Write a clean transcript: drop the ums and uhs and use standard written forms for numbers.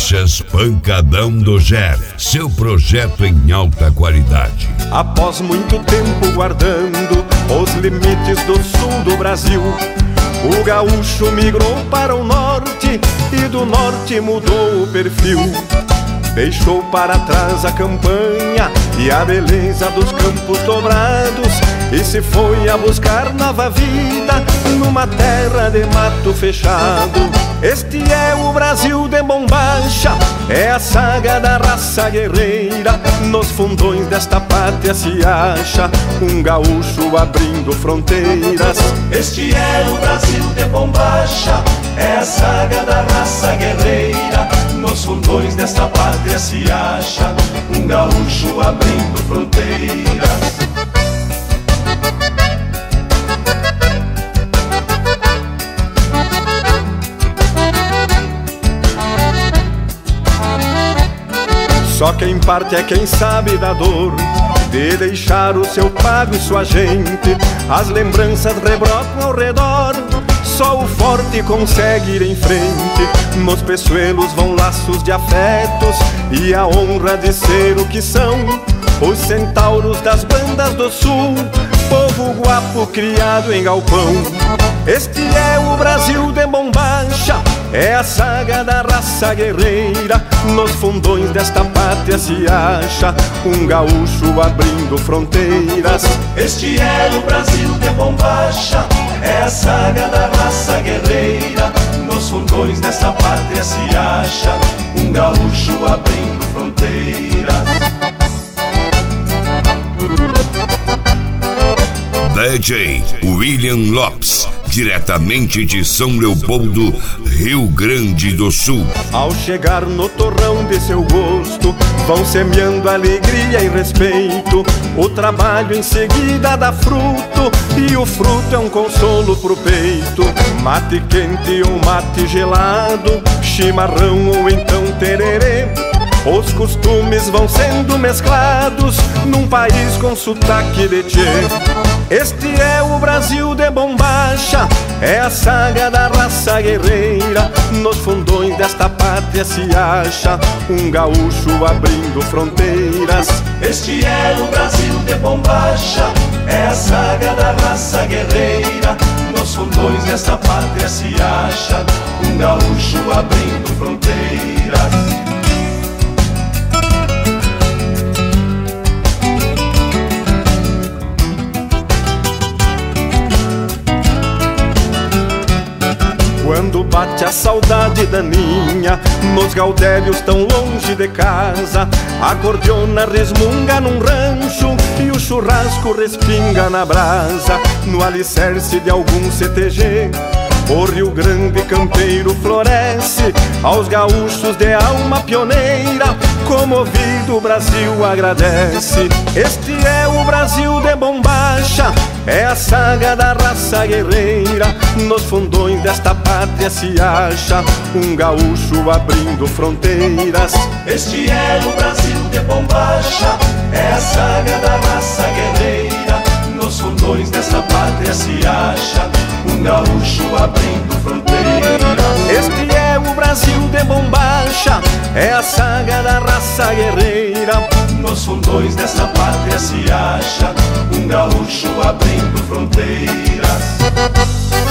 Caixas Pancadão do Jeff, seu projeto em alta qualidade. Após muito tempo guardando os limites do sul do Brasil, o gaúcho migrou para o norte e do norte mudou o perfil. Deixou para trás a campanha e a beleza dos campos dobrados e se foi a buscar nova vida numa terra de mato fechado. Este é o Brasil de bombacha, é a saga da raça guerreira. Nos fundões desta pátria se acha um gaúcho abrindo fronteiras. Este é o Brasil de bombacha, é a saga da raça guerreira. Nos fundões desta pátria se acha um gaúcho abrindo fronteiras. Só quem parte é quem sabe da dor de deixar o seu pago e sua gente. As lembranças rebrotam ao redor, só o forte consegue ir em frente. Nos peçoelos vão laços de afetos e a honra de ser o que são os centauros das bandas do sul, povo guapo criado em galpão. Este é o Brasil de bombacha, é a saga da raça guerreira. Nos fundões desta pátria se acha um gaúcho abrindo fronteiras. Este é o Brasil de bombacha, é a saga da raça guerreira. Nos fundões desta pátria se acha um gaúcho abrindo fronteiras. DJ William Lopes, diretamente de São Leopoldo, Rio Grande do Sul. Ao chegar no torrão de seu gosto, vão semeando alegria e respeito. O trabalho em seguida dá fruto e o fruto é um consolo pro peito. Mate quente ou mate gelado, chimarrão ou então tererê, os costumes vão sendo mesclados num país com sotaque de tchê. Este é o Brasil de bombacha, é a saga da raça guerreira. Nos fundões desta pátria se acha um gaúcho abrindo fronteiras. Este é o Brasil de bombacha, é a saga da raça guerreira. Nos fundões desta pátria se acha um gaúcho abrindo fronteiras. Quando bate a saudade daninha, nos gaudérios tão longe de casa, a cordiona resmunga num rancho e o churrasco respinga na brasa. No alicerce de algum CTG, o Rio Grande campeiro floresce aos gaúchos de alma pioneira. Comovido o Brasil agradece. Este é o Brasil de bombacha, é a saga da raça guerreira. Nos fundões desta pátria se acha um gaúcho abrindo fronteiras. Este é o Brasil de bombacha, é a saga da raça guerreira. Nos fundões desta pátria se acha um gaúcho abrindo fronteiras. Este é o Brasil de bombacha, é a saga da raça guerreira. Nos fundões desta pátria se acha um gaúcho abrindo fronteiras.